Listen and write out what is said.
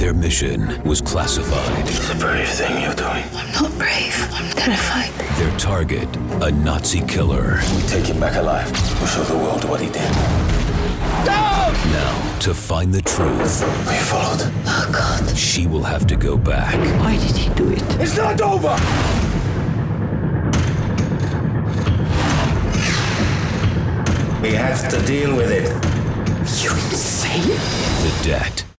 Their mission was classified. It's a brave thing you're doing. I'm not brave. I'm terrified. Their target, a Nazi killer. We take him back alive. We'll show the world what he did. Now, to find the truth, We followed. Oh, God. she will have to go back. Why did he do it? It's not over! We have to deal with it. You insane? The Debt.